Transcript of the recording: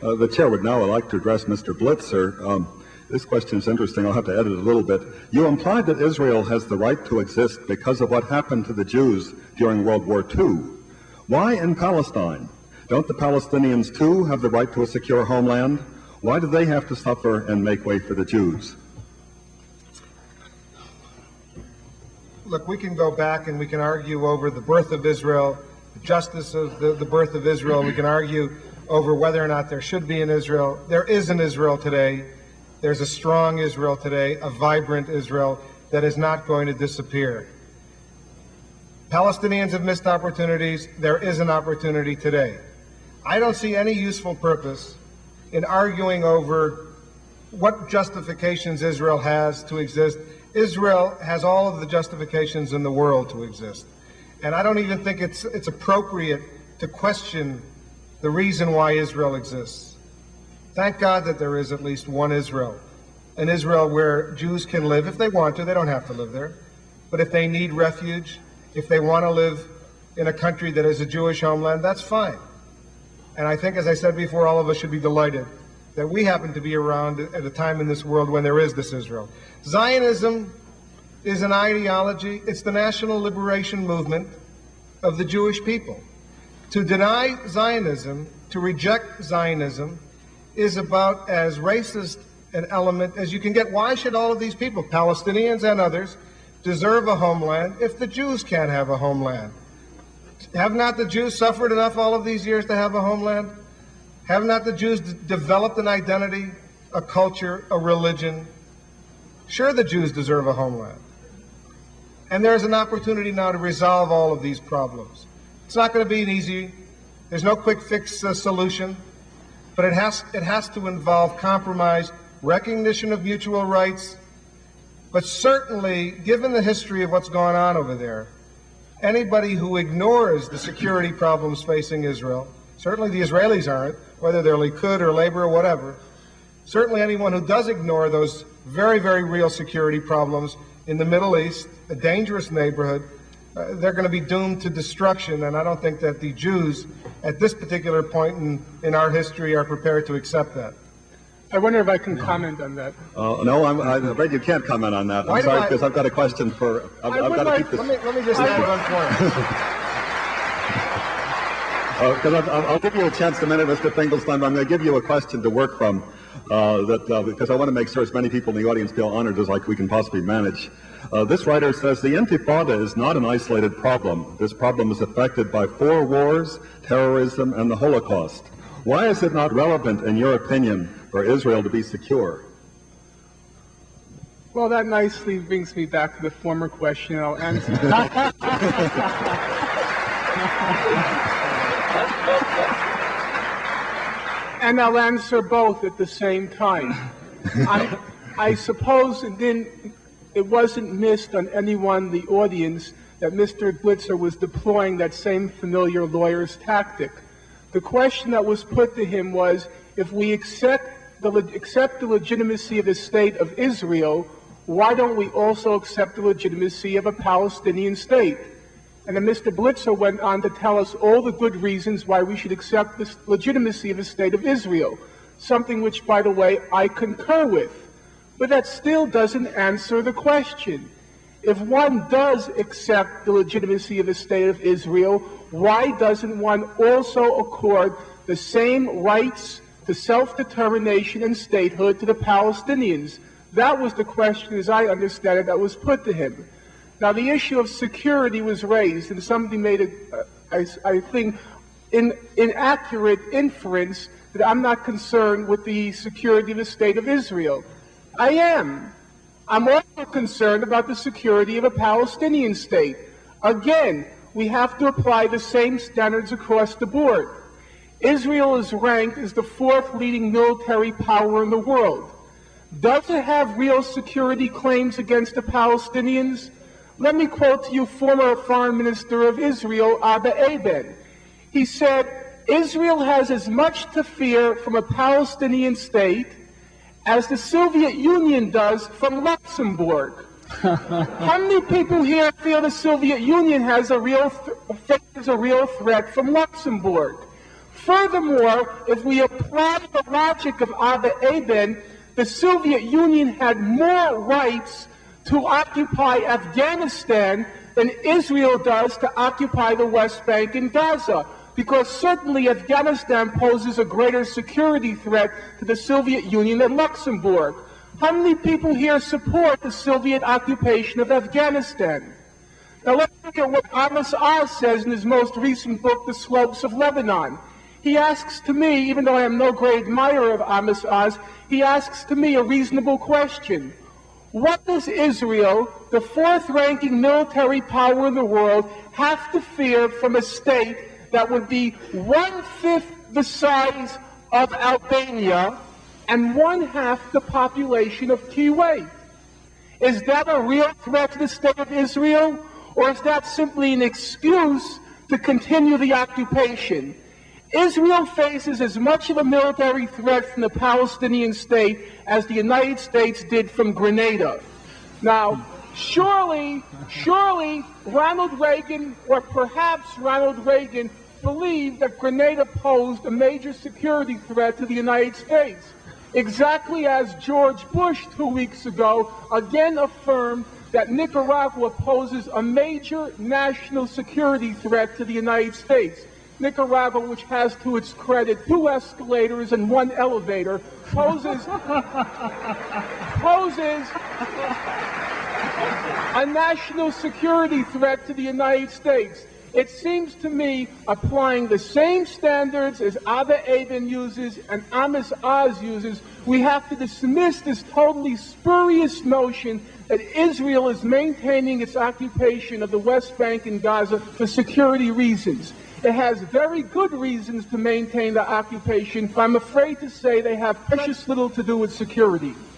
The chair would now like to address Mr. Blitzer. This question is interesting. I'll have to edit it a little bit. You implied that Israel has the right to exist because of what happened to the Jews during World War II. Why in Palestine? Don't the Palestinians, too, have the right to a secure homeland? Why do they have to suffer and make way for the Jews? Look, we can go back and we can argue over the birth of Israel, the justice of the birth of Israel. We can argue over whether or not there should be an Israel. There is an Israel today. There's a strong Israel today, a vibrant Israel that is not going to disappear. Palestinians have missed opportunities. There is an opportunity today. I don't see any useful purpose in arguing over what justifications Israel has to exist. Israel has all of the justifications in the world to exist. And I don't even think it's appropriate to question the reason why Israel exists. Thank God that there is at least one Israel, an Israel where Jews can live if they want to. They don't have to live there. But if they need refuge, if they want to live in a country that is a Jewish homeland, that's fine. And I think, as I said before, all of us should be delighted that we happen to be around at a time in this world when there is this Israel. Zionism is an ideology. It's the national liberation movement of the Jewish people. To deny Zionism, to reject Zionism, is about as racist an element as you can get. Why should all of these people, Palestinians and others, deserve a homeland if the Jews can't have a homeland? Have not the Jews suffered enough all of these years to have a homeland? Have not the Jews developed an identity, a culture, a religion? Sure, the Jews deserve a homeland. And there's an opportunity now to resolve all of these problems. It's not going to be an easy, there's no quick fix solution. But it has to involve compromise, recognition of mutual rights. But certainly, given the history of what's gone on over there, anybody who ignores the security problems facing Israel, certainly the Israelis aren't, whether they're Likud or Labor or whatever, certainly anyone who does ignore those very, very real security problems in the Middle East, a dangerous neighborhood, they're going to be doomed to destruction, and I don't think that the Jews, at this particular point in our history, are prepared to accept that. I wonder if I can comment on that. No, I'm afraid you can't comment on that. I'm sorry, because I've got a question for... I've got to keep this... Let me just add one point. Because I'll give you a chance in a minute, Mr. Finkelstein, but I'm going to give you a question to work from, because I want to make sure as many people in the audience feel honored as we can possibly manage. This writer says, the Intifada is not an isolated problem. This problem is affected by 4 wars, terrorism, and the Holocaust. Why is it not relevant, in your opinion, for Israel to be secure? Well, that nicely brings me back to the former question. I'll answer. And I'll answer both at the same time. I suppose it wasn't missed on anyone in the audience that Mr. Blitzer was deploying that same familiar lawyer's tactic. The question that was put to him was, if we accept the legitimacy of the state of Israel, why don't we also accept the legitimacy of a Palestinian state? And then Mr. Blitzer went on to tell us all the good reasons why we should accept the legitimacy of the state of Israel, something which, by the way, I concur with. But that still doesn't answer the question. If one does accept the legitimacy of the state of Israel, why doesn't one also accord the same rights to self-determination and statehood to the Palestinians? That was the question, as I understand it, that was put to him. Now, the issue of security was raised, and somebody made I think, inaccurate inference that I'm not concerned with the security of the state of Israel. I am. I'm also concerned about the security of a Palestinian state. Again, we have to apply the same standards across the board. Israel is ranked as the 4th leading military power in the world. Does it have real security claims against the Palestinians? Let me quote to you former Foreign Minister of Israel, Abba Eban. He said, Israel has as much to fear from a Palestinian state as the Soviet Union does from Luxembourg. How many people here feel the Soviet Union has a real threat from Luxembourg? Furthermore, if we apply the logic of Abba Eban, the Soviet Union had more rights to occupy Afghanistan than Israel does to occupy the West Bank and Gaza, because certainly Afghanistan poses a greater security threat to the Soviet Union than Luxembourg. How many people here support the Soviet occupation of Afghanistan? Now let's look at what Amos Oz says in his most recent book, The Slopes of Lebanon. He asks to me, even though I am no great admirer of Amos Oz, he asks to me a reasonable question. What does Israel, the fourth-ranking military power in the world, have to fear from a state that would be one-fifth the size of Albania and one-half the population of Kuwait? Is that a real threat to the state of Israel, or is that simply an excuse to continue the occupation? Israel faces as much of a military threat from the Palestinian state as the United States did from Grenada. Now, surely Ronald Reagan, or perhaps Ronald Reagan, believed that Grenada posed a major security threat to the United States, exactly as George Bush 2 weeks ago again affirmed that Nicaragua poses a major national security threat to the United States. Nicaragua, which has to its credit 2 escalators and 1 elevator, poses a national security threat to the United States. It seems to me, applying the same standards as Abba Eban uses and Amos Oz uses, we have to dismiss this totally spurious notion that Israel is maintaining its occupation of the West Bank and Gaza for security reasons. It has very good reasons to maintain the occupation, but I'm afraid to say they have precious little to do with security.